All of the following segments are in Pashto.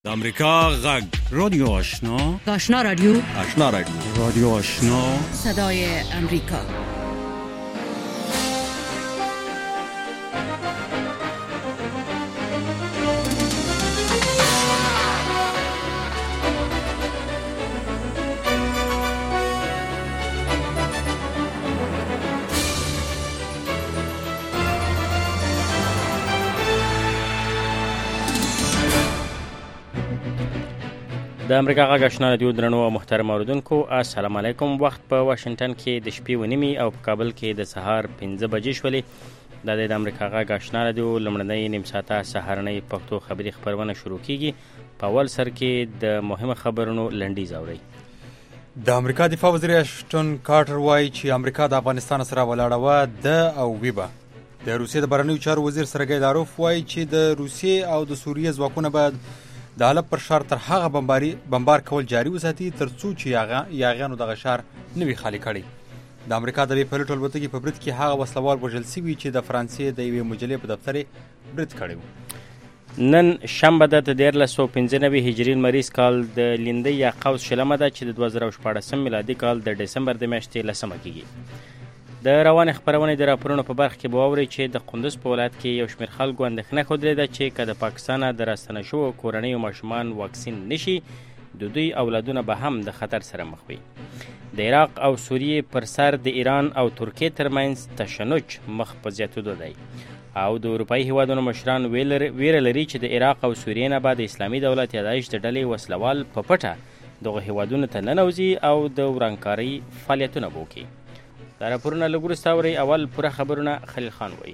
امریکا غږ رادیو آشنا آشنا رادیو رادیو آشنا صدای امریکا. د امریکا غږ آشنا رادیو درنو او محترم اوریدونکو السلام علیکم. وخت په واشنگټن کې د شپې 9:30 او په کابل کې د سهار 5 بجې شولې. د امریکا غږ آشنا رادیو لمړنۍ نیم ساعته سهارنۍ پښتو خبري خبرونه شروع کیږي. په اول سر کې د مهمه خبرونو لنډیز اورئ. د امریکا دفاع وزیر اشټون کارټر وایي چې امریکا د افغانستان سره ولاړه و د او ویبه. د روسیې د بهرنیو چارو وزیر سرګی لاروف وایي چې د روسیې او د سوریې ځواکونه باید د حلب پر ښار تر هغه بمبار کول جاري وساتي تر څو چې یاغیانو دغه ښار نه وي خالي کړی. د امریکا د بې پیلوټ الوتکې په برید کې هغه وسلوال وژل شوي چې د فرانسې د یوې مجلې په دفتر یې برید کړی و. نن شنبه د 1395 هجري لمریز کال د لیندۍ یا قوس شلمه ده چې د 2014 میلادي کال د ډسمبر د میاشتې 10 کېږي. د روان خبرونې د راپورونو په برخه کې به واورئ چې د قندوز په ولایت کې یو شمېر خلکو اندېښنه ښودلې ده چې که د پاکستان د راستنه شوو کورنیو ماشومان واکسین نشي د دوی اولادونه به هم د خطر سره مخ وي. د عراق او سوریې پر سر د ایران او ترکیې ترمنځ تشنج مخ په زیاتېدو دی او د اروپایي هیوادونو مشران ویره لري چې د عراق او سوریې نه به د اسلامي دولت یا داعش د ډلې وسلوال په پټه دغه هیوادونو ته ننوځي او د ورانکارۍ فعالیتونه به وکړي. دا راپورونه لږ وروسته اورئ. اول پوره خبرونه خلیل خان وایي.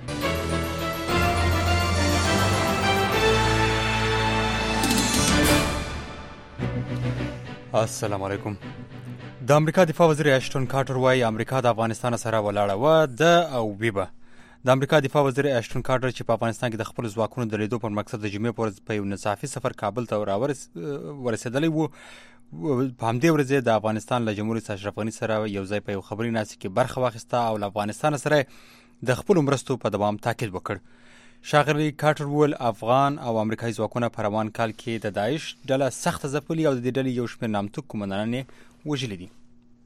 السلام علیکم. د امریکا دفاع وزیر اشټون کارټر وایي امریکا د افغانستان سره ولاړه و د او ویبه. د امریکا دفاع وزیر اشټون کارټر چې په افغانستان کې د خپل ځواکونو د لیدو پر مقصد د جمعې پر ورځ په یو ناڅاپي سفر کابل ته ورسېدلی و. په همدې ورځ د افغانستان له جمهور رئیس اشرف غني سره یو ځای په یو خبري ناستې کې برخه واخیسته او له افغانستان سره د خپلو مرستو په دوام تاکید وکړ. ښاغلي کارټر وویل افغان او امریکایي ځواکونه په روان کال کې د داعش ډله سخته ځپلي او د دې ډلې یو شمېر نامتو قومندانان یې وژلي دي.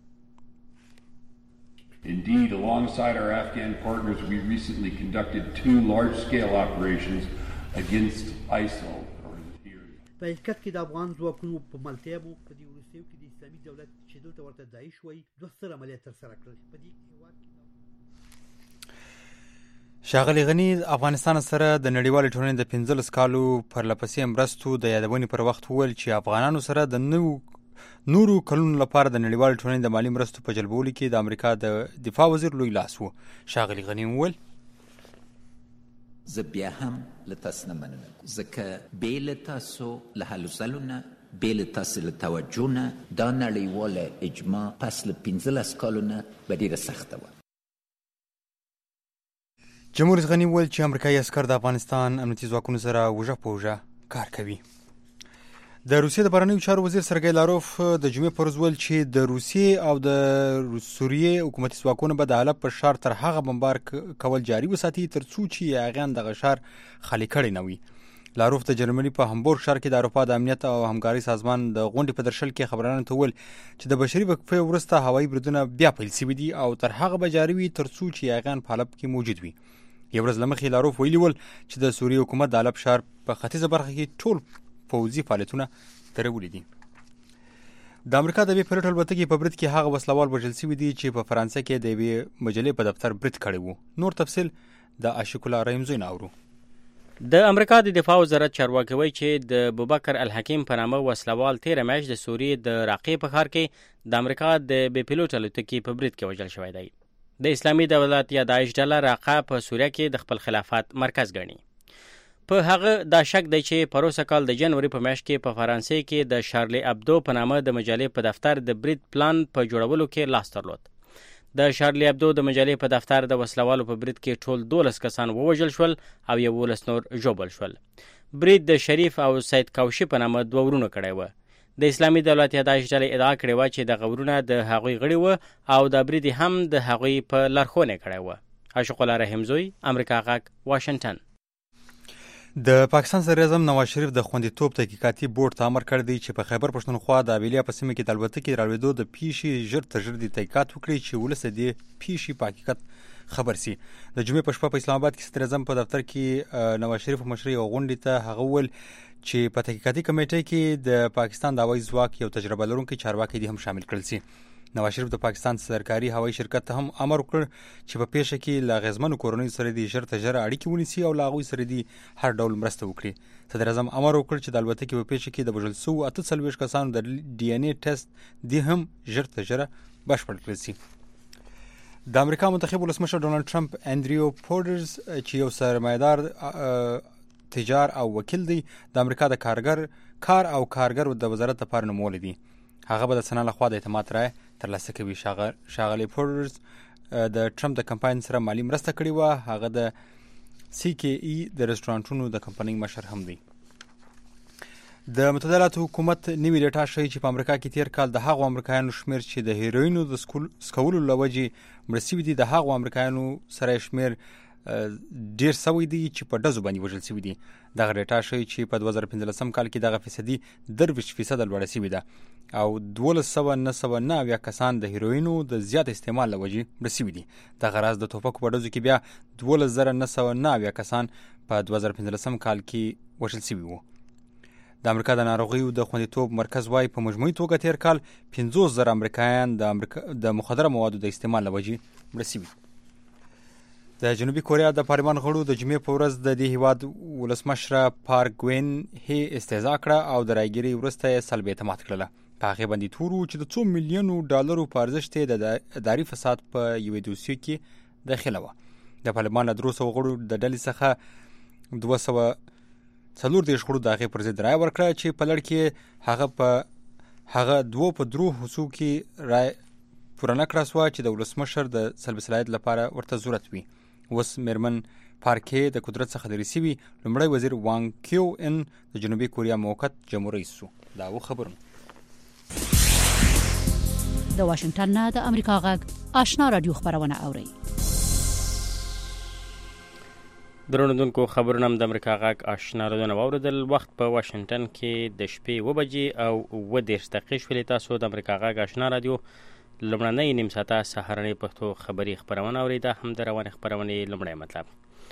Indeed, alongside our Afghan partners, we recently conducted 2 large-scale operations against ISIL. په حقیقت کې د افغان ځواکونو په ملتیابو په دې وروستیو کې د اسلامي دولت چې دلته ورته داعش وایي 2 ستر عملیات ترسره کړل. په دې هېواد کې ښاغلي غني افغانستان سره د نړیوالې ټولنې د 15 کالو پرلپسې مرستو د یادونې پر وخت وویل چې افغانانو سره د نورو کلونو لپاره د نړیوالې ټولنې د مالي مرستو په جلبولو کې د امریکا د دفاع وزیر لوی لاس و. ښاغلي غني وویل زه بیا هم له تاسو نه مننه ځکه بې له تاسو له هلو ځلو نه بې له تاسو له توجه نه دا نړیواله اجماع پس له 15 کالو نه به ډېره سخته وه. جمهور رئیس غني وویل چې امریکایي عسکر د افغانستان امنیتي ځواکونو سره اوږه په اوږه کار کوي. د روسیې د بهرنیو چارو وزیر سرګی لاروف د جمعې پر ورځ وویل چې د روسیې او د سوریې حکومتي ځواکونه به د حلب پر ښار تر هغه بمبار کول جاري وساتي تر څو چې یاغیان دغه ښار خالي کړی نه وي. لاروف د جرمني په همبورګ ښار کې د اروپا د امنیت او همکارۍ سازمان د غونډې په درشل کې خبرانو ته وویل چې د بشري وقفې وروسته هوایي بریدونه بیا پیل شوي دي او تر هغه به جاري وي تر څو چې یاغیان په حلب کې موجود وي. یو ورځ له مخکې لاروف ویلي ول چې د سوریې حکومت د حلب ښار په ختیځه برخه کې ټول پوځي فعالیتونه درولي دي. د امریکا د بې پیلوټ الوتکې په برید کې هغه وسلوال وژل شوي دي چې په فرانسه کې د یوې مجلې په دفتر برید کړی و. نور تفصیل د عاشق الله رحیم زوی نه اورو. د امریکا د دفاع وزارت چارواکي وایي چې د ابوبکر الحکیم په نامه وسلوال 13 میاشت د سوریې د راقې په ښار کې د امریکا د بې پیلوټ الوتکې په برید کې وژل شوی دی. د اسلامي دولت یا داعش ډله راقه په سوریه کې د خپل خلافت مرکز ګڼي. په هغه دا شک دی چې پروسه کال د جنوري په میاشت کې په فرانسې کې د شارلی ابدو په نامه د مجلې په دفتر د برید پلان په جوړولو کې لاس درلود. د شارلی ابدو د مجلې په دفتر د وسلوالو په برید کې ټول 12 کسان ووژل شول او 11 نور ژوبل شول. برید د شریف او سید کوشي په نامه 2 ورونه کړی و. د اسلامي دولت یا داعش ډلې ادعا کړې وه چې دغه ورونه د هغوی غړي وه او د برید هم د هغوی په لارښوونه کړی و. عاشق الله رحیم زوی، امریکا غږ، واشنگټن. د پاکستان صدر اعظم نواز شریف د خوندیتوب تحقیقاتي بورډ ته امر کړی دی چې په خیبر پښتونخوا د ابیلیا په سیمه کې د الوتکې راوړېدو د پیښې ژر تر ژره د تحقیقات وکړي چې ولس د دې پیښې په حقیقت خبر سي. د جمعې په شپه په اسلام آباد کې صدر اعظم په دفتر کې نواز شریف مشري او غونډې ته هغه وویل چې په تحقیقاتي کمیټې کې د پاکستان د هوایي ځواک یو تجربه لرونکی چارواکي دې هم شامل کړل سي. نواز شریف د پاکستان سرکاري هوایي شرکت ته هم امر وکړ چې په پیښه کې له غزمنو کورنیو سره د ژر تر ژره اړیکې ونیسي او له هغوی سره د هر ډول مرسته وکړي. صدر اعظم امر وکړ چې د الوتکې په پیښه کې د وژل شوو 48 کسانو د ډي ان اے ټیسټ دې هم ژر تر ژره بشپړ کړل سي. د امریکا منتخب ولسمشر ډونالد ټرمپ انډریو پورډرز چې یو سرمایدار تجار او وکیل دی د امریکا د کار او کارګر د وزارت لپاره نومولی دی. هغه به د سنا لخوا د اعتماد رایه ترلاسه کوي. ښاغلی پورډرز د ټرمپ د کمپاین سره مالی مرسته کړې وه. هغه د CKE د رستورانټونو د کمپنۍ مشر هم دی. د متحده ایالاتو حکومت نوې ډیټا ښیي چې په امریکا کې تیر کال د هغو امریکایانو شمیر چې د هیروینو د سکولو له وجې مړه شوي دي د هغو امریکایانو سره شمیر ډیر سوی دی چې په ډزو باندې وژل شوي دي. دغه ډیټا ښیي چې په 2015 کال کې دغه فیصدي 23% لوړه شوې ده او 1299 کسان د هیروینو د زیات استعمال له وجې مړه شوي دي. دغه راز د ټوپکو په ډزو کې بیا 12999 کسان په 2015 کال کې وژل شوي وو. د امریکا د ناروغیو د خوندیتوب مرکز وايي په مجموعي توګه تیر کال 50,000 امریکایان د مخدره موادو د استعمال له وجې مړه شوي. د جنوبي کوریا د پارلمان غړو د جمعې په ورځ د دې هیواد ولسمشره پارک ګوین هي استهزاء کړه او د رایګیرۍ وروسته یې سلب اعتماد کړله. په هغې باندې تور و چې د $2 میلیونو په ارزښت یې د اداري فساد په یوې دوسیې کې داخله وه. د پارلمان له 300 غړو د ډلې څخه 240 غړو د هغې پر ضد رایه ورکړه چې په لړ کې هغه 2 په 3 حصو کې رایه پوره نه کړه سوه چې د ولسمشر د سلب صلاحیت لپاره ورته ضرورت وي. اوس میرمن پارکې د قدرت څخه لرې شوي لومړی وزیر وانګ کیو ان د جنوبي کوریا موقت جمهور رئیس شو. دا و خبرونه د واشنگټن نه د امریکا غږ آشنا رادیو خبرونه اوري. درنوونکو خبرونه هم د امریکا غږ آشنا رادیو واوریدل. وخت په واشنگټن کې د شپې 2 بجې او 10 دقیقې شولې. تاسو د امریکا غږ آشنا رادیو لومړنۍ نیم ساعته سهارنۍ پښتو خبري خبرونه اورېده. هم د روانې خبرونې لومړی مطلب.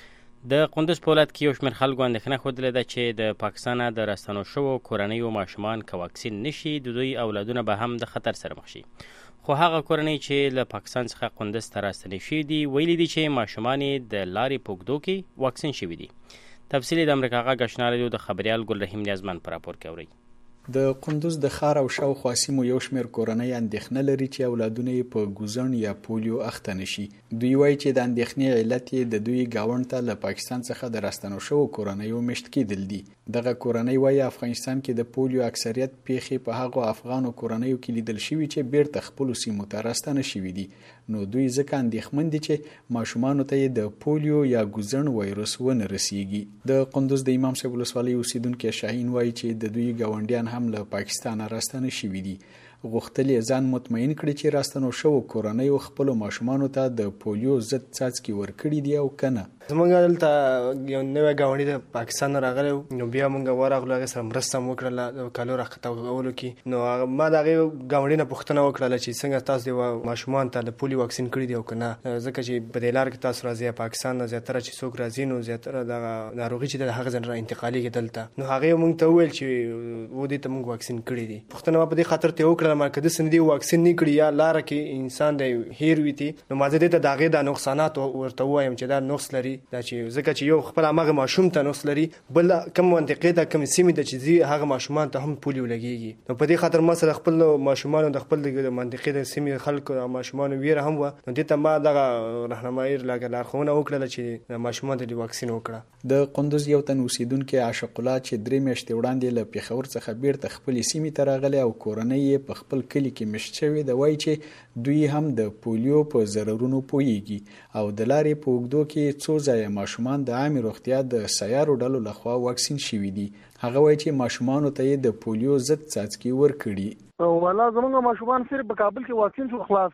د قندوز په ولایت کې یو شمېر خلکو اندېښنه ښودلې ده چې د پاکستان د راستنو شوو کورنیو ماشومان که واکسین نشي د دوی اولادونه به هم د خطر سره مخ شي. خو هغه کورنۍ چې له پاکستان څخه قندوز ته راستنې شوي دي ویلي دي چې ماشومان د لارې په اوږدو کې واکسین شوي دي. تفصیل د امریکا غږ آشنا رادیو د خبریال ګلرحیم نیازمن په راپور کې اورئ. د قندوز د ښار او شاوخوا سیمو یو شمېر کورنۍ اندېښنه لري چې اولادونه یې په ګوزن یا پولیو اخته نشي. دوی وایي چې د اندېښنې علت یې د دوی ګاونډ ته له پاکستان څخه د راستنو شوو کورنیو مشت کېدل دي. دغه کورنۍ وایي افغانستان کې د پولیو اکثریت پیښې په هغو افغانو کورنیو کې لیدل شوي چې بیرته خپلو سیمو ته راستنه شوي دي. نو دوی ځکه اندېښمن دي چې ماشومانو ته یې د پولیو یا ګوزن وایرس ونه رسیږي. د قندوز د امام صاحب ولسوالۍ اوسیدونکي شاهین وایي چې د دوی ګاونډیان هم له پاکستان راستنه شوي دي. غوښتل یې ځان مطمئن کړي چې راستنو شوو کورنیو خپلو ماشومانو ته د پولیو ضد څاڅکي ورکړي دي او کنه. زمونږ دلته یو نوی ګاونډي د پاکستان نه راغلی نو بیا مونږ ورغلو هغې سره مرسته مو وکړله د کالو راښکتولو کې. نو ما د هغې ګاونډي نه پوښتنه وکړله چې څنګه تاسو د ماشومان ته د پولیو واکسین کړي دي او که نه، ځکه چې په دې لار کې تاسو راځئ پاکستان نه زیاتره چې څوک راځي نو زیاتره دغه ناروغي چې د هغه ځای نه انتقالېږي دلته. نو هغې مونږ ته وویل چې و دې ته مونږ واکسین کړي دي. پوښتنه ما په دې خاطر ته وکړله ما که داسې نه دي واکسین نه کړي یا لاره کې انسان دی هیر وي دي نو ما زه دې ته د هغې دا نقصانات ورته ووایم چې دا نقص لري، دا چې ځکه چې یو خپل همغه ماشوم ته نقص لري، بل کوم منطقې ته کوم سیمې ته چې ځي هغه ماشومان ته هم پولیو لګېږي. نو په دې خاطر ما سره خپل ماشومانو د خپل منطقې د سیمې خلکو او ماشومانو ویره هم وه. نو دې ته ما دغه راهنمایي لارښوونه وکړله چې ماشومان ته دې واکسین وکړه. د قندوز یو تن اوسیدونکی عاشق الله چې 3 میاشتې وړاندې له پېښور څخه بیرته خپلې سیمې ته راغلی او کورنۍ یې په خپل کلي کې مشت شوې ده، وایي چې دوی هم د پولیو په ضررونو پوهیږي او د لارې په اوږدو کې څو ځایه ماشومان د عامې روغتیا د سیارو ډلو لخوا واکسین شوي دي. هغه وایي چې ماشومانو ته یې د پولیو ضد څاڅکي ورکړي. والله زمونږ ماشومان صرف په کابل کې واکسین شو خلاص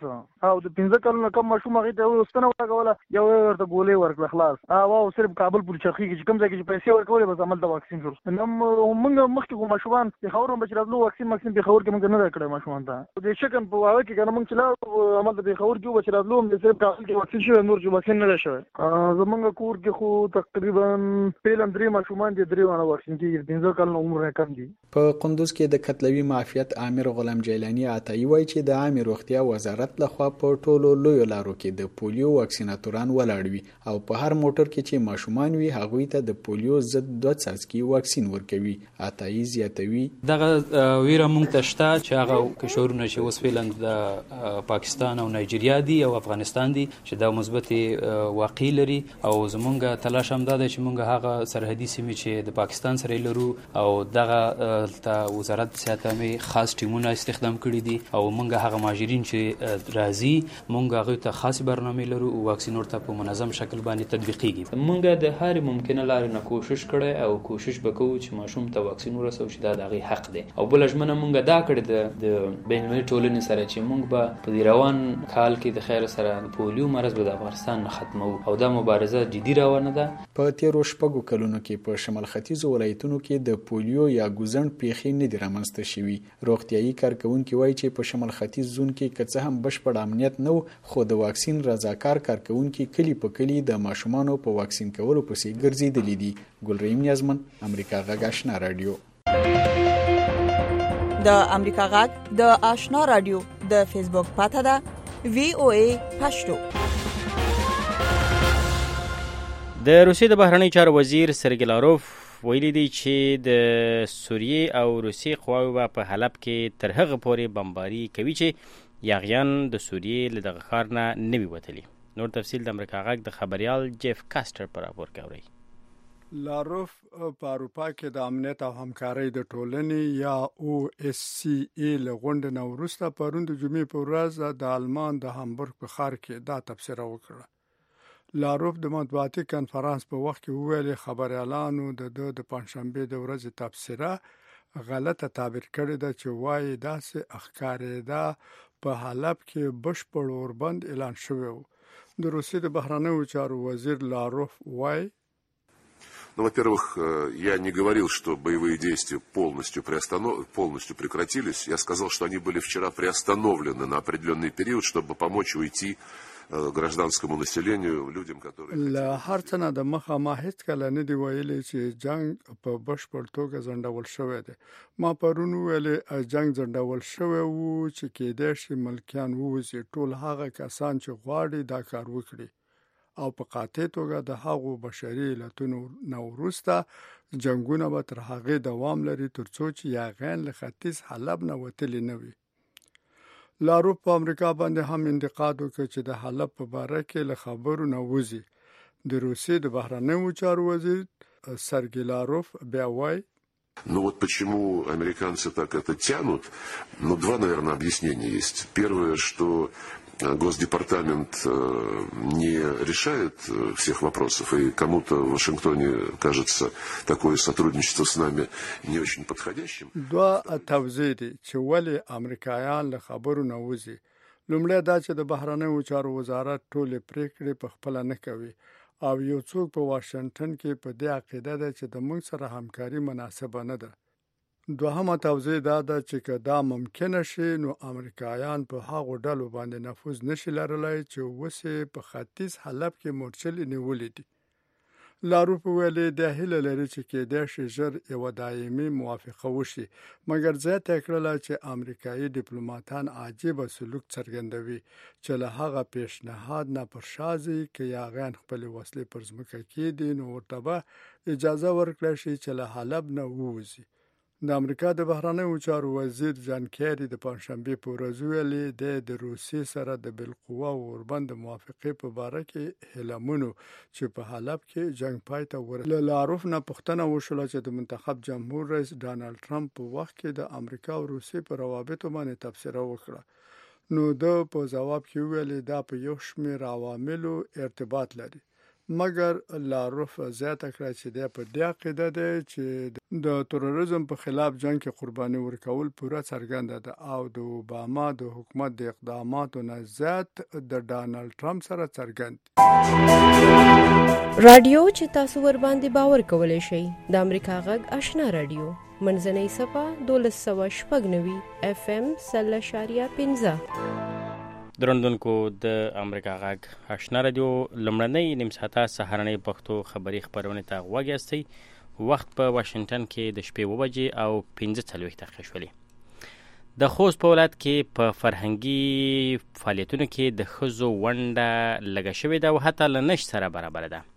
او د 15 کلونو کم ماشوم هغه ته وستنه ورغوله یو ورته ګولې ورکړه خلاص او صرف کابل پورې چرخي چې کوم ځای کې پیسې ورکولې بس عمل د واکسین شروع نو موږ مخکې کوم ماشومان په خبرو بچ راتلو واکسین په خبر کې موږ نه راکړه ماشومان ته د شکن په واقع کې کنه موږ چې عمل د خبر کې بچ راتلو هم صرف کابل کې واکسین شوی نور چې واکسین نه شوی زمونږ کور کې خو تقریبا پیلم 3 ماشومان دي 3 ونه واکسین کیږي 15 کلونو عمر کم دي په قندوز کې د کتلوي معافیت امیر غلام جیلانی عطایی وایي چې د عامه روغتیا وزارت لخوا په ټولو لویو لارو کې د پولیو واکسیناتوران ولاړ وي او په هر موټر کې چې ماشومان وي هغوی ته د پولیو ضد 2 څاڅکي واکسین ورکوي. عطایی زیاتوي دغه ویره مونږ ته شته چې هغه کشورونه چې اوس فعلا د پاکستان او نایجیریا دي او افغانستان دي چې دا مثبت واقع لري او زمونږ تلاش هم دا دی چې مونږ هغه سرحدي سیمې چې د پاکستان سره لرو او دغه ته وزارت صحت هم خاص ټیمونه استخدام کړي دي او مونږ هغه مهاجرین چې راځي مونږ هغه ته خاص برنامه لرو او واکسین ورته په منظم شکل باندې تطبیقيږي. مونږ د هر ممکنه لارې نه کوشش کړي او کوشش وکړو چې ماشوم ته واکسین ورسوي چې دا دغه حق دی او بل ژمنه مونږ دا کړې د بین‌المللي ټولنې سره چې مونږ به په روان کال کې د خیر سره پولیو مرض به د افغانستان نه ختمو او دا مبارزه جدي روانه ده. په تیرو شپږو کلونو کې په شمال ختیځو ولایتونو کې د پولیو یا ګوزڼ پیښې نه دي رامنځته شوي. روغتیايي کارکونکي وایي چې په شمال ختیځ زون کې که څه هم بشپړ امنیت نه و خو د واکسین رضاکار کارکونکي کلی په کلی د ماشومانو په واکسین کولو پسې ګرځېدلي دي. ګلریم نیازمن امریکا غږ آشنا رادیو. د امریکا غږ د آشنا رادیو د فیسبوک پاته ده VOA پښتو. د روسیې د بهرنی چارو وزیر سرګی لاروف ویلي دی چې د سوریې او روسیې قواوې په حلب کې تر هغه پورې بمباري کوي چې یاغیان د سوریې له دغه ښار نه نه وي وتلي. نور تفصیل د امریکا غږ د خبریال جیف کاسټر په راپور کې اورئ. لاروف په اروپا کې د امنیت او همکارۍ د ټولنې یا OSCE له غونډې نه وروسته پرون د جمعې په ورځ د آلمان د هامبورګ په ښار کې دا تبصره وکړه. لاروف د مطبوعاتي کنفرانس په وخت کې وویل خبريالانو د پنځشنبه د ورځې تبصره غلطه تعبیر کړې ده چې وایي داسې ښکارېده په حلب کې بشپړ اوربند اعلان شوی و. د روسیې د بهرنیو چارو وزیر لاروف وایي Ну, во-первых, я не говорил, что боевые действия полностью прекратились. Я сказал, что они были вчера приостановлены на определенный период, чтобы помочь уйти гражданскому населению, людям, которые... له هر څه نه د مخه ما هیڅ کله نه دی ویلي چې جنگ په بشپړ توګه ځنډول شوی دی. ما پرون ویلې جنگ ځنډول شوی وو چې کېدای شي ملکیان ووځي. ټول هغه کسان چې غواړي دا کار وکړي او په قاطع توګه د هغو بشري علتونو نه وروسته جنگونه به تر هغې دوام لري ترڅو چې یاغیان له ختیځ حلب نه وتلي نه وي. لاروف په امریکا باندې هم انتقاد وکړ چې د حلب په باره کې له خبرو نه وځي. د روسیې د بهرنیو چارو وزیر سرګی لاروف بیا وایي Ну вот почему американцы так это тянут? Ну, два, наверное, объяснения есть. Первое, что Госдепартамент не решает всех вопросов, и кому-то в Вашингтоне кажется такое сотрудничество с нами не очень подходящим. Два توضیح چې ولې امریکایان له خبرو نه وځي. لومړی دا چې د بهرنیو چارو وزارت ټولې پریکړې په خپل نه کوي او یو څوک په واشنگټن کې په دې عقیده ده چې د موږ سره همکاري مناسبه نه ده. دوهمه توضیح دا ده چې که دا ممکنه شي نو امریکایان په هغو ډلو باندې نفوذ نشي لرلی چې اوس په ختیځ حلب کې مورچلې نیولې دي. لاروف ویلي د هیله لري چې کېدای شي ژر یوه دایمي موافقه وشي، مګر زیاته کړله چې امریکایي ډیپلوماتان عجیبه سلوک څرګندوي چې له هغه پیشنهاد نه پر شا ځي که یاغیان خپلې وسلې پر ځمکه کېږدي نو ورته به اجازه ورکړی شي چې له حلب نه ووځي. د امریکا د بهرنیو چارو وزیر جان کیری د پنځشنبې په ورځ ویلي د روسیې سره د بالقوه اوربند موافقې په باره کې هیلمنو چې په حلب کې جنگ پای ته ورسېد. لاروف نه پوښتنه وشوله چې د منتخب جمهور رئیس ډانلډ ټرمپ په وخت کې د امریکا او روسیې په روابطو باندې تبصره وکړه. نو د په جواب کې ویلي دا په یو شمېر عواملو ارتباط لري. مګر لاروف زیاته کړه چې د په دې عقیده ده چې د تروریزم په خلاف جنگ کې قرباني ورکول پوره څرګنده ده او د اوباما د حکومت د اقداماتو نه زیات د ډانلډ ټرمپ سره څرګند. رادیو چې تاسو ور باندې باور کولای شئ د امریکا غږ آشنا رادیو منځنۍ صفه 1290 FM 0.15 درندونکو د امریکا غږ آشنا رادیو لمړنۍ نیم ساعته سهارنۍ پښتو خبري خبرونه ته غوږ یاستئ. وخت په واشنگټن کې د شپې 2 بجې او 15 دقیقې شولې. د خوست په ولایت کې په فرهنګي فعالیتونو کې د ښځو ونډه لږه شوې ده او حتی له نشت سره برابره ده.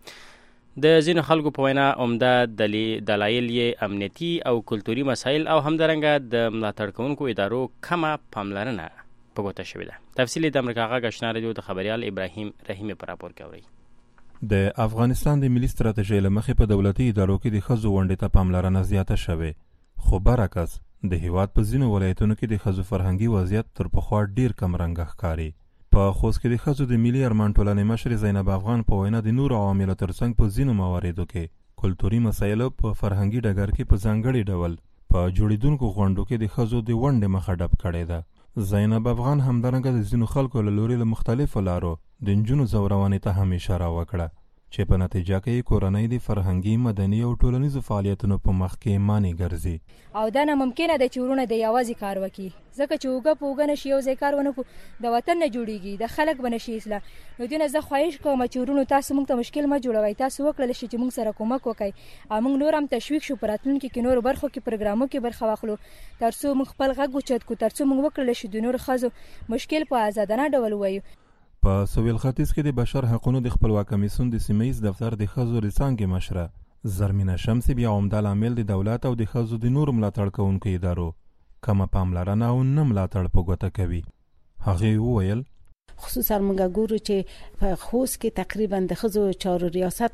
د ځینو خلکو په وینا عمده دلایل یې امنیتي او کلتوري مسایل او همدارنګه د ملاتړ کوونکو ادارو کمه پاملرنه په ګوته شوې ده. تفصیل د امریکا غږ آشنا رادیو د خبریال ابراهیم رحیمي په راپور کې اورئ. د افغانستان د ملي ستراتیژۍ له مخې په دولتي ادارو کې د ښځو ونډې ته پاملرنه زیاته شوې، خو برعکس د هیواد په ځینو ولایتونو کې د ښځو فرهنګي وضعیت تر پخوا ډیر کم رنګه ښکاري. په خوست کې د ښځو د ملي ارمان ټولنې مشرې زینب افغان په وینا د نورو عواملو ترڅنګ په ځینو مواردو کې کلتوري مسایلو په فرهنګي ډګر کې په ځانګړي ډول په جوړیدونکو غونډو کې د ښځو د ونډې مخه ډب کړې ده. زینب افغان همدارنګه د ځینو خلکو له لوري له مختلفو لارو د نجونو زورونې ته هم اشاره وکړه چې په نتیجه کې کورنۍ د فرهنګي، مدني او ټولنیزو فعالیتونو په مخ کې مانع ګرځي. او دا نه ممکنه ده چې ورونه د یوازې کار وکړي، ځکه چې اوږه په اوږه نشي یو ځای کار ونه کړو د وطن نه جوړیږي، د خلک به نشي اصلاح. نو دې نه زه خواهش کوم چې ورونو تاسو موږ ته مشکل مه جوړوئ، تاسو وکړلی شئ چې موږ سره کومک وکړئ او موږ نور هم تشویق شو په راتلونکي کې نورو برخو کې پروګرامو کې برخه واخلو تر څو موږ خپل غږ اوچت کړو، تر څو موږ وکړلی شو د نورو ښځو مشکل په ازادانه ډول ووایو. په سویل ختیځ کې د بشر حقوقو د خپلواک کمیسیون د سیمه ییز دفتر د ښځو د څانګې مشره زرمینه شمسي بیا عمده لامل د دولت او د ښځو د نورو ملاتړ کوونکو ادارو کمه پاملرنه او نه ملاتړ په ګوته کوي. هغې وویل خصوصا موږ ګورو چې په خوست کې تقریبا د ښځو چارو ریاست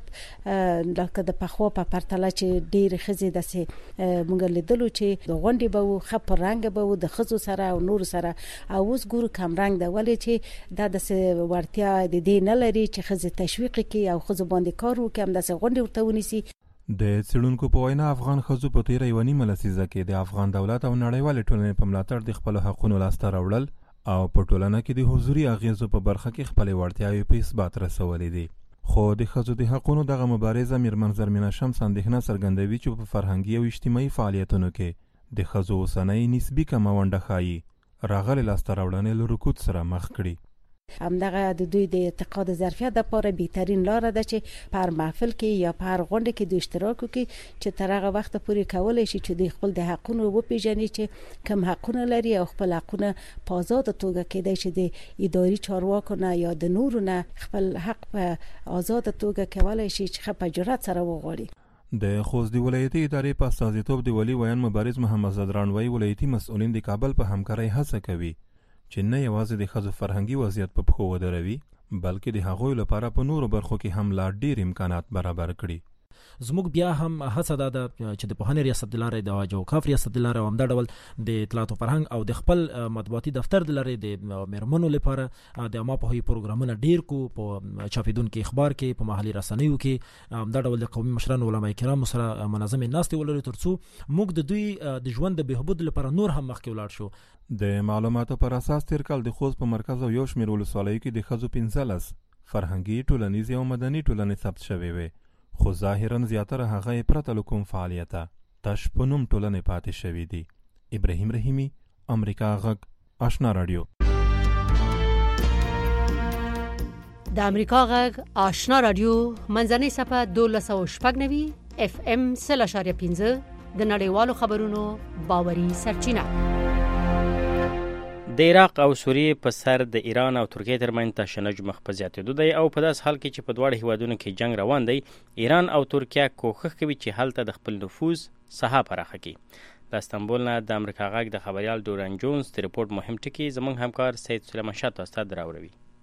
لکه د پخوا په پرتله چې ډېر ښځې داسې موږ لیدلو چې د غونډې به وو ښه په رنګ به وو د ښځو سره او نورو سره، او اوس ګورو کم رنګ ده، ولې چې دا داسې وړتیا د دې نه لري چې ښځې تشویق کړي او ښځو باندې کار وکړي، همداسې غونډې ورته ونیسي. د څېړونکو په وینا افغان ښځو په تېره یوه نیمه لسیزه کې د افغان دولت او نړیوالې ټولنې په ملاتړ د خپلو حقونو لاسته راوړل او په ټولنه کې د حضوري اغیزو په برخه کې خپلې وړتیاوې په اثبات رسولې دي. خو د ښځو د حقونو دغه مبارزه میرمن زرمینه شمس اندېښنه څرګندوي چې په فرهنګي او اجتماعي فعالیتونو کې د ښځو اوسنۍ نسبي کمه ونډه ښایي راغلې لاسته راوړنې له رکود سره مخ کړي. همدغه د دوی د اعتقاد ظرفیت لپاره بهترین لاره ده چې په هر محفل کې یا په هر غونډه کې د اشتراک وکړي چې تر هغه وخت پورې کولی شي چې د خپل د حقونو وپیژني چې کوم حقونه لري او خپل حقونه په آزاده توګه کېدای شي د اداري چارواکو نه یا د نورو نه خپل حق په آزاده توګه کولی شي چې په جرأت سره وغواړي. د خوست د ولایتي ادارې په استازیتوب د ولي ویان مبارز محمد زدران وایي ولایتي مسؤلین د کابل په همکارۍ هڅه کوي چې نه یوازې د ښځو فرهنګي وضعیت په پښو ودروي بلکې د هغوی لپاره په نورو برخو کې هم لا ډېر امکانات برابر کړي. زموږ بیا هم هڅه ده چې د پوهنې ریاست د لارې د جوکاف ریاست د لارې او همدا ډول د اطلاعات او فرهنګ او د خپل مطبوعاتي دفتر د لارې د میرمنو لپاره د عامه پوهې پروګرامونه ډیر کو په چاپیدونکو اخبار کې په محلي رسنیو کې همدا ډول د قومي مشرانو علما کرامو سره منظمې ناستې ولرو ترڅو موږ د دوی د ژوند د بهبود لپاره نور هم مخکې ولاړ شو. د معلوماتو پر اساس تیر کال د خوست په مرکز او یو شمېر ولسوالیو کې د ښځو 15 فرهنګي، ټولنیزې او مدني ټولنې ثبت شوې وې، خو ظاهرا زیاتره هغه پرته له کوم فعالیته تش په نوم ټولنې پاتې شوې دي. ابراهیم رحیمي، امریکا غږ آشنا رادیو. د امریکا غږ آشنا رادیو منځنۍ صفه 1290 FM 0.15 د نړیوالو خبرونو باوري سرچینه. د عراق او سوریې په سر د ایران او ترکیې ترمنځ تشنج مخ په زیاتېدو دی او په داس حال کې چې په دواړو هیوادونو کې جنگ روان دی، ایران او ترکیه کوښښ کوي چې هلته د خپل نفوذ ساحه پراخه کړي. د استانبول نه د امریکا غږ د خبریال دوران جونز د ریپورت مهم ټکی زموږ همکار سید سلیمان شاه تاسو ته راوړي.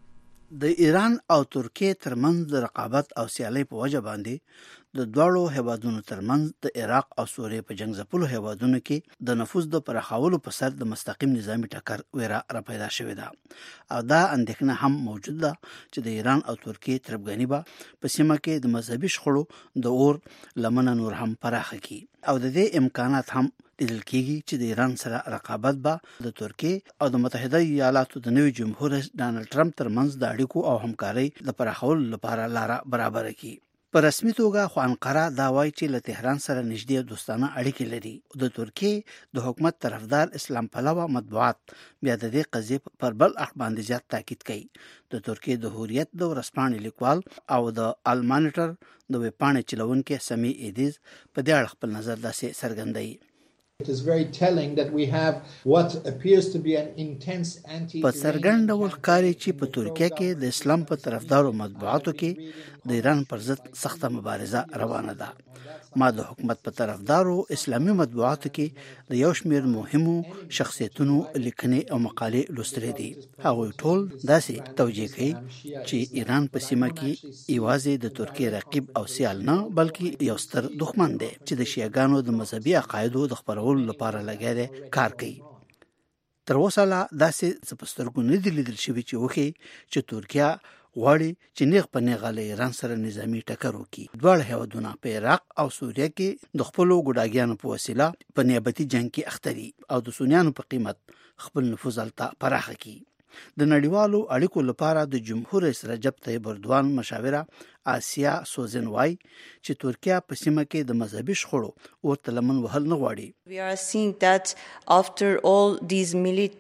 د ایران او ترکیې ترمنځ د رقابت او سیالۍ په وجه باندې د دواړو هیوادونو ترمنځ د عراق او سوریې په جنگ ځپلو هیوادونو کې د نفوذ د پراخولو په سر د مستقیم نظامی ټکر ویره را پیدا شوې ده او دا اندېښنه هم موجود ده چې د ایران او ترکیې تربګنی به په سیمه کې د مذهبي شخړو د اور لمنه نور هم پراخه کی او د دې امکانات هم لیدل کېږي چې د ایران سره رقابت به د ترکیې او د متحده ایالاتو د نوي جمهور رئیس ډانلډ ټرمپ ترمنځ د اړیکو او همکارۍ د پراخولو لپاره لاره برابر کړي. په رسمي توګه خو انقره دا وایي چې له تهران سره نږدې دوستانه اړیکې لري. د ترکیې د حکومت طرفدار اسلام پلوه مطبوعات بیا د دې قضیې پر بل اړخ باندې زیات تاکید کوي. د ترکیې د هوریت د ورځپاڼې لیکوال او د المانیټر د ویبپاڼې چلوونکي سمی ایدیز په دې اړه خپل نظر داسې څرګندوي. It is very telling that we have what appears to be an intense anti په څرګند ډول ښکاري چې په ترکیه کې د اسلام په طرفدارو مطبوعاتو کې د ایران پر ضد سخته مبارزه روانه ده. ما د حکومت په طرفدارو اسلامي مطبوعاتو کې د یو شمېر مهمو شخصیتونو لیکنې او مقالې لوستلې دي. هغوی ټول داسې توجیه کوي چې ایران په سیمه کې یوازې د ترکیې رقیب او سیال نه بلکې یو ستر دښمن دی چې د شیعاګانو د مذهبي عقایدو د خپرولو لپاره لګیا دی کار کوي. تر اوسه لا داسې څه په سترګو نه دي لیدل شوي چې وښیي چې ترکیه غواړي چې نیغ په نیغه له ایران سره نظامی ټکر وکړي. دواړه هیوادونه په عراق او سوریه کې د خپلو ګوډاګیانو په وسیله په نیابتي جنگ کې اخته دي او د سنیانو په قیمت خپل نفوذ هلته پراخه کړي. د نړیوالو اړیکو لپاره د جمهور رئیس رجب طیب اردوان مشاوره آسیا سوزن وای چې ترکیه په سیمه کې د مذهبي شخړو ورته لمن وهل نه غواړي. We are seeing that after all these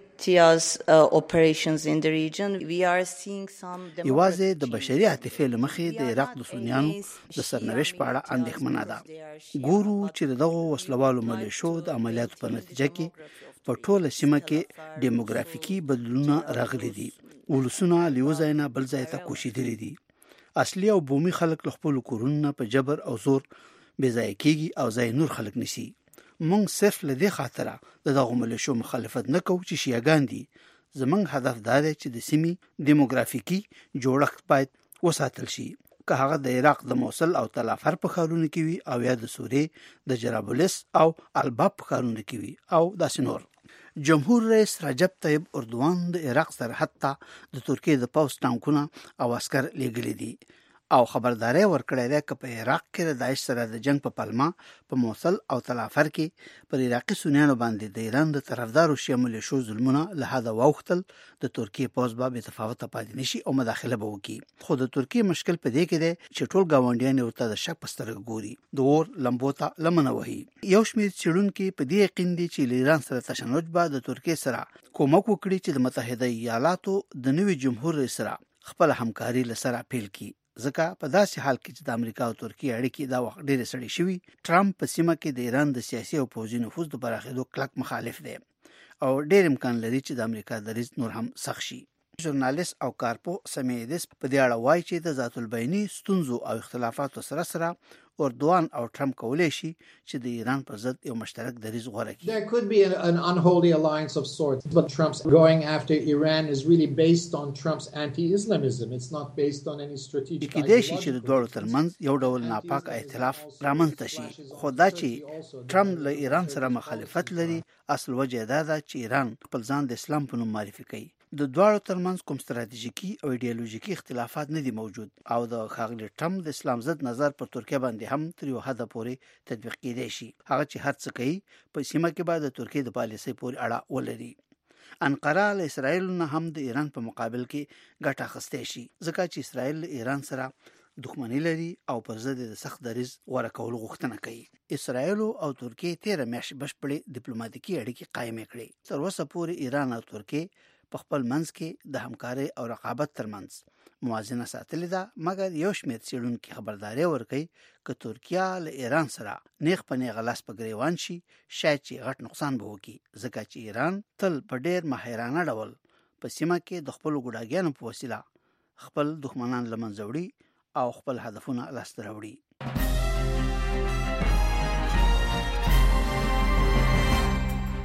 operations in the region we are seeing some یوازې د بشري عاطفې لمخې د عراق د سنیانو د سرنوشت په اړه اندېښمنه ده. ګورو چې دغه وسلوالو ملیشو د عملیاتو په نتیجه کې په ټوله سیمه کې دیموګرافیکي بدلونونه راغلي دي. ولسونه له یو ځای نه بل ځای ته کوشېدلي دي. اصلي او بومي خلک له خپلو کورونو په جبر او زور بې ځایه کېږي او ځای نور خلک نیسي. مونږ صرف له دې خاطره د دغو ملیشو مخالفت نه کوو چې شیعاګان دي. زمونږ هدف دا دی چې د سیمې دیموګرافیکي جوړښت باید وساتل شي، که هغه د عراق د موصل او تل افر په ښارونو کې وي او یا د سوریې د جرابلس او الباب په ښارونو کې وي او داسې نور. جمهور رئیس رجب طیب اردوان د عراق سرحد ته د ترکیې د پوځ ټانکونه او عسکر لیږلي دي او خبرداري ورکړې ده چې په عراق کې د داعش سره د جنگ په پلمه په موصل او تل افر کې پر عراقي سنیانو باندې د ایران د طرفدارو شامل شو ظلمونه له حده واوښتل. د ترکیې پوځ به بې تفاوته پاتې نشي او مداخله به وکړي. خو د ترکیې مشکل په دې کې دی چې ټول ګاونډیان ورته د شک په سترګه ګوري، د اور لمبو ته لمنه وهي. یو شمېر څېړونکي په دې یقین دي چې له ایران سره تشنج به د ترکیې سره کومک وکړي چې د متحده ایالاتو د نوي جمهور رئیس سره خپل همکاري له سره پیل کړي. ځکه په داسې حال کې چې د امریکا او ترکیې اړیکې دا وخت ډېرې سړې شوي، ټرمپ په سیمه کې د ایران د سیاسي او پوځي نفوذ د پراخېدو کلک مخالف دی او ډېر امکان لري چې د امریکا دریځ نور هم سخت شي. ژورنالیست او کارپو سمیدس په دې اړه وایي چې د ذات البیني ستونزو او اختلافاتو سره سره اردوان او ټرمپ کولی شي چې د ایران پر ضد یو مشترک دریځ غوره کړي. There could be an unholy alliance of sorts, but Trump's going after Iran is really based on Trump's anti-Islamism. It's not based on any strategic. کېدای شي چې د دوړو ترمنځ یو ډول ناپاک ائتلاف رامنځته شي، خو دا چې ټرمپ له ایران سره مخالفت لري اصل وجه دا ده چې ایران خپل ځان د اسلام په نوم معرفي کوي. د دواړو ترمنځ کوم ستراتیژیکي او ایډیالوژیکي اختلافات نه دي موجود او د ښاغلي ټرمپ د اسلام ضد نظر پر ترکیه باندې هم تر یو حده پورې تطبیق کېدای شي. هغه چې هر څه کوي په سیمه کې به د ترکیې د پالیسۍ پورې اړه ولري. انقره له اسرائیل نه هم د ایران په مقابل کې ګټه اخیستی شي، ځکه چې اسرائیل له ایران سره دښمني لري او پر ضد د سخت دریځ غوره کولو غوښتنه کوي. اسرائیل او ترکیې 13 میاشتې بشپړې ډیپلوماټیکي اړیکې قایمې کړې. تر اوسه پورې ایران او ترکیې په خپل منځ کې د همکارۍ او رقابت ترمنځ موازنه ساتلې ده، مګر یو شمېر څېړونکي خبرداری ورکوي که ترکیه له ایران سره نیغ په نیغه لاس په ګریوان شي شاید چې غټ نقصان به وکړي، ځکه چې ایران تل په ډېر ماهرانه ډول په سیمه کې د خپلو ګوډاګیانو په وسیله خپل دښمنان له منځه وړي او خپل هدفونه لاسته راوړي.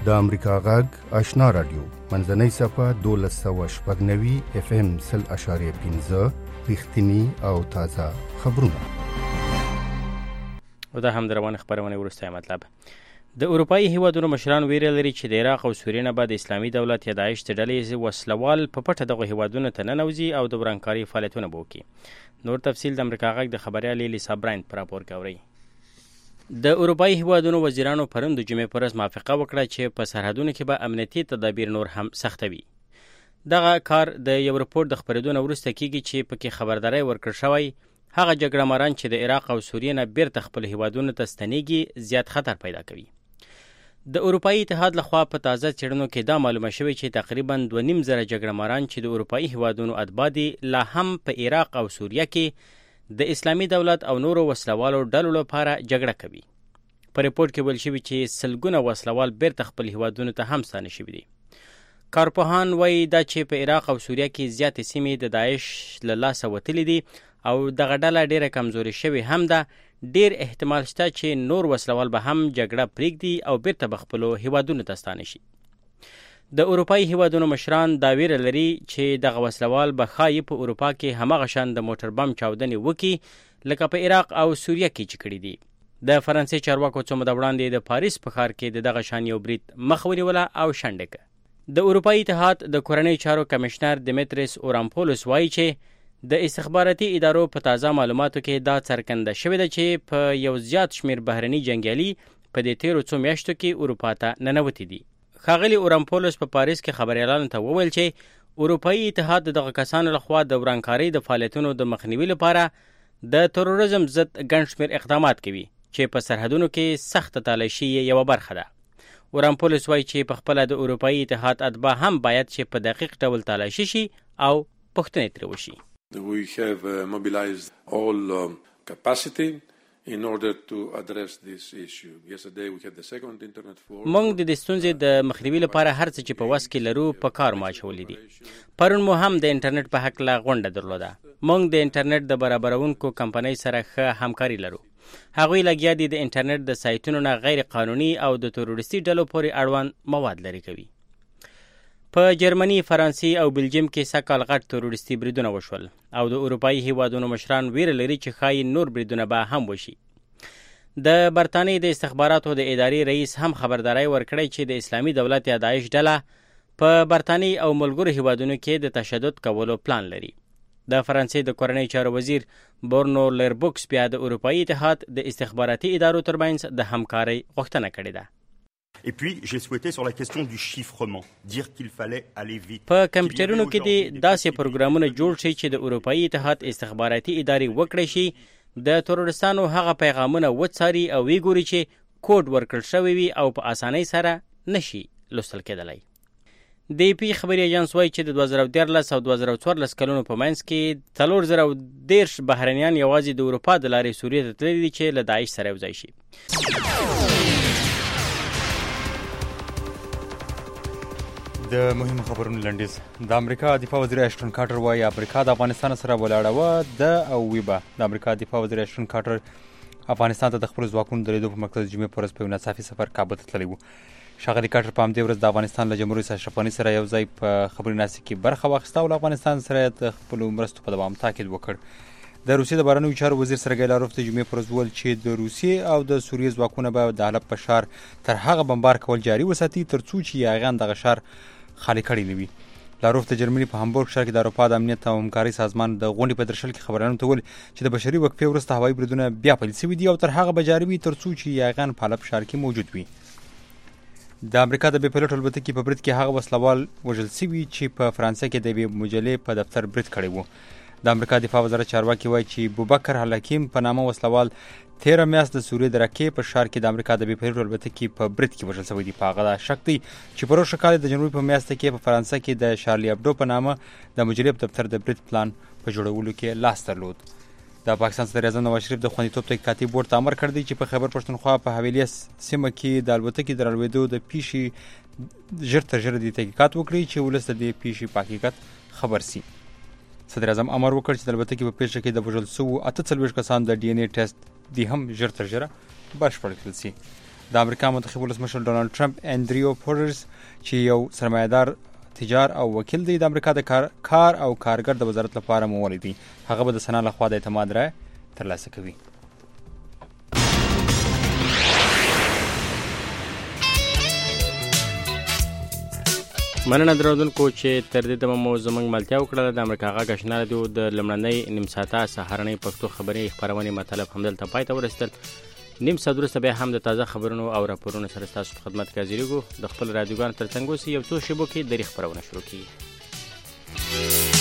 د امریکا غږ آشنا رادیو منځنۍ صفه 1290 FM 0.15 رښتینی او تازه خبرونه. او دا هم د روانه خبرونه وروسته مطلب. د اروپایي هیوادونو مشران ویره لري چې د عراق او سوریې نه بعد اسلامي دولت یا داعش د ډلې وسلوال په پټه دغه هیوادونو ته ننوځي او د ورانکاري فعالیتونه به وکړي. نور تفصیل د امریکا غږ د خبریال لیسا براینت په راپور کې اورئ. د اروپایي هیوادونو وزیرانو پرون د جمعې په ورځ موافقه وکړه چې په سرحدونو کې به امنیتي تدابیر نور هم سختوي. دغه کار د یو رپورټ د خپرېدو نه وروسته کیږي چې پکې خبرداری ورکړل شوی هغه جګړه ماران چې د عراق او سوریې نه بیرته خپل هیوادونو ته ستنېږي زیات خطر پیدا کوي. د اروپایي اتحاد لخوا په تازه څېړنو کې دا معلومه شوې چې تقریبا 2.5 زره جګړه ماران چې د اروپایي هیوادونو اتباع دي لا هم په عراق او سوریه کې د اسلامي دولت او نورو وسلوالو ډلو لپاره جګړه کوي. په ریپورټ کې ویل شوي چې سلګونه وسلوال بیرته خپل هیوادونو ته هم ستانه شوي دي. کارپوهان وایي دا چې په عراق او سوریه کې زیاتې سیمې د داعش له لاسه وتلي دي او دغه ډله ډیره کمزوري شوې هم ده. ډیر احتمال شته چې نور وسلوال به هم جګړه پرېږدي او بیرته به خپلو هیوادونو ته ستانه شي. د اروپایي هیوادونو مشران دا ویره لري چې دغه وسلوال به ښایي په اروپا کې هماغه شان د موټر بم چاودنې وکړي لکه په عراق او سوریه کې چې کړي دي. د فرانسې چارواکو څو موده وړاندې د پاریس په ښار کې د دغه شان یو برید مخ ونیوله او شنډه کړه. د اروپایي اتحاد د کورنۍ چارو کمشنر دیمیتریس اورامپولوس وایي چې د استخباراتي ادارو په تازه معلوماتو کې دا څرګنده شوې ده چې په یو زیات شمیر بهرني جنګیالي په دې تیرو څو میاشتو کې اروپا ته ننوتي دي. ښاغلي اورامپولوس په پاریس کې خبریالانو ته وویل چې اروپایي اتحاد د دغه کسانو لخوا د ورانکارۍ د فعالیتونو د مخنیوي لپاره د تروریزم ضد ګڼ شمیر اقدامات کوي چې په سرحدونو کې سخت تالاشي یوه برخه ده. اورامپولوس وایي چې په خپله د اروپایي اتحاد اتباع هم باید چې په دقیق ډول تالاشي شي او پوښتنې ترې وشي. We have mobilized all capacity in order to address this issue. Yesterday we had the second internet forum. موږ د ستونزې د مخنیوي لپاره هر څه چې په وس کې لرو په کار واچولي دي. پرون مو هم د انټرنیټ په هکله غونډه درلوده. موږ د انټرنیټ د برابرونکو کمپنۍ سره ښه همکاري لرو. هغوی لګیا دي د انټرنیټ د سایټونو نه غیر قانوني او د تروریستي ډلو پورې اړوند مواد لرې کوي. په جرمني، فرانسې او بلجیم کې سږ کال غټ تروریستي بریدونه وشول او د اروپایي هیوادونو مشران ویره لري چې ښایي نور بریدونه به هم وشي. د برطانیې د استخباراتو د ادارې رئیس هم خبرداری ورکړی چې د اسلامي دولت یا داعش ډله په برطانیې او ملګرو هیوادونو کې د تشدد کولو پلان لري. د فرانسې د کورنۍ چارو وزیر بورنو لیربوکس بیا د اروپایي اتحاد د استخباراتي ادارو ترمنځ د همکارۍ غوښتنه کړې ده. Et puis j'ai souhaité sur la question du chiffrement dire qu'il fallait aller vite. په کمپیوټرونو کې د داسې پروګرامونه جوړ شي چې د اروپایي اتحاد استخباراتي ادارې وکړی شي د تروریستانو هغه پیغامونه وڅاري او وګوري چې کوډ ورکړل شوی وي او په اسانۍ سره نشي لوستل کېدلی. د پی خبري ایجنس وایي چې د 2013 او 2014 کلونو په منځ کې 410 بهرنیان یوازې د اروپا د لارې سوریې ته تللي دي چې له داعش سره یوځای شي. د مهمو خبرونو لنډیز. د امریکا دفاع وزیر اشټون کارټر وایي امریکا د افغانستان سره ولاړه وه د او ویبه. د امریکا دفاع وزیر اشټون کارټر افغانستان ته د خپلو ځواکونو د لیدو په مقصد جمعې په ورځ په یو ناڅاپي سفر کابل ته تللی و. ښاغلي کارټر په همدې ورځ د افغانستان له جمهور رئیس اشرف غني سره یو ځای په خبري ناستې کې برخه واخیسته او له افغانستان سره د خپلو مرستو په دوام تاکید وکړ. د روسیې د بهرنیو چارو وزیر سرګی لاروف د جمعې پر ورځ وویل چې د روسیې او د سوریې ځواکونه به د حلب په ښار تر هغه بمبار کول جاري وساتي تر څو چې یاغیان دغه ښار خالی کړی نه وي. لاروف د جرمني په هامبورګ ښار کې د اروپا د امنیت او همکارۍ سازمان د غونډې په درشل کې خبریالانو ته وویل چې د بشري وقفې وروسته هوایي بریدونه بیا پیل شوي دي او تر هغه به جاري وي تر څو چې یاغیان په حلب ښار کې موجود وي. د امریکا د بې پیلوټ الوتکې په برید کې هغه وسلوال وژل شوي چې په فرانسه کې د یوې مجلې په دفتر برید کړی و. د امریکا دفاع وزارت چارواکي وایي چې بوبکر حکیم په نامه وسلوال 13 میاشت د سوریې د رکې په ښار کې د امریکا د بې پیلوټ الوتکې په برید کې وژل شوی دی. په هغه دا شک دی چې په روښه کال د جنوري په میاشت کې په فرانسه کې د شارلی ابدو په نامه د مجلې په دفتر د برید پلان په جوړولو کې لاس درلود. د پاکستان صدر اعظم نواز شریف د خوندیتوب تحقیقاتي بورډ ته امر کړی چې په خیبر پښتونخوا په حویلې سیمه کې د الوتکې د رالوېدو د پیښې ژر تر ژره د تحقیقات وکړي چې ولس د دې پیښې په حقیقت خبر سي. صدر اعظم امر وکړ چې د الوتکې په پیښه کې د وژل شوو 48 کسانو د ډي ان اے ټیسټ دی هم ژر تر ژره بشپړ کړل شي. د امریکا منتخب ولسمشر ډونالد ټرمپ انډریو پورز چې یو سرمایه‌دار تجار او وکیل دی د امریکا د کار او کارګر د وزارت لپاره موالي دی. هغه به د سنا لخوا د اعتماد رای ترلاسه کوي. مننه درودونکو چې تر دې دمه مو زموږ ملتیا وکړله. د امریکا غږ آشنا راډیو د لومړنۍ نیم ساعته سهارنۍ پښتو خبري خپرونې مطلب همدلته پای ته ورسېدل. نیم ساعت وروسته بیا هم د تازه خبرونو او راپورونو سره ستاسو په خدمت کې حاضرېږو. د خپل رادیوګانو تر څنګ اوسئ. یو څو شېبو کې درې خپرونه شروع کېږي.